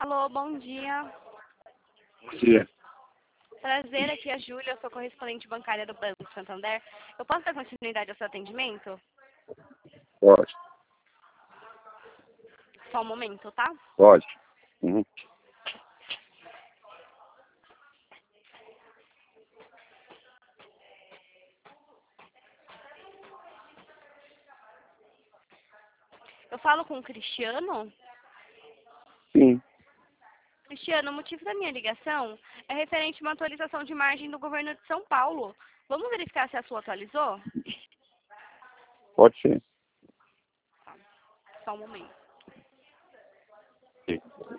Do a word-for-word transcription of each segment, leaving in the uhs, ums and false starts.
Alô, bom dia. Bom dia. Prazer, aqui é a Júlia, eu sou correspondente bancária do Banco Santander. Eu posso dar continuidade ao seu atendimento? Pode. Só um momento, tá? Pode. Uhum. Eu falo com o Cristiano. Sim. Cristiano, o motivo da minha ligação é referente a uma atualização de margem do governo de São Paulo. Vamos verificar se a sua atualizou? Pode ser. Só um momento. Sim.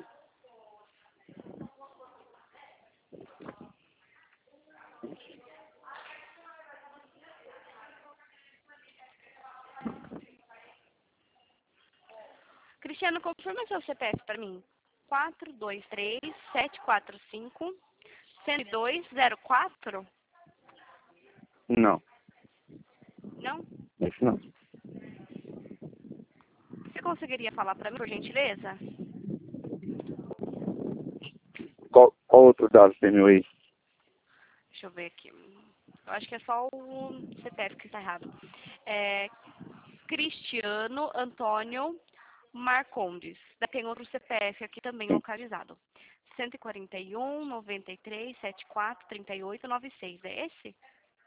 Cristiano, confirma seu C P F para mim. quatro dois três, sete quatro cinco, zero dois zero quatro? Não. Não? Esse não. Você conseguiria falar para mim, por gentileza? Qual, qual outro dado tem meu aí? Deixa eu ver aqui. Eu acho que é só o C P F que está errado. É Cristiano Antônio Marcondes. Tem outro C P F aqui também Sim. localizado. cento e quarenta e um, noventa e três, setenta e quatro, trinta e oito, noventa e seis. É esse?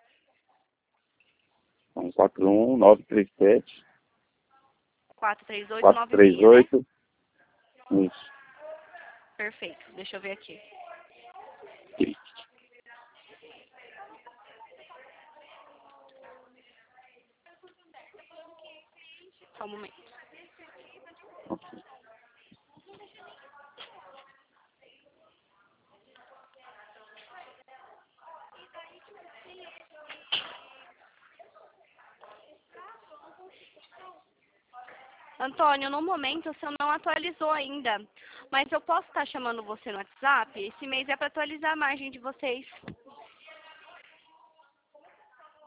Então, quatro um nove três sete quatro três oito quatro nove três seis, né? oito. Isso. Perfeito. Deixa eu ver aqui. Sim. Só um momento. Ok. Antônio, no momento o seu não atualizou ainda. Mas eu posso estar chamando você no WhatsApp? Esse mês é para atualizar a margem de vocês.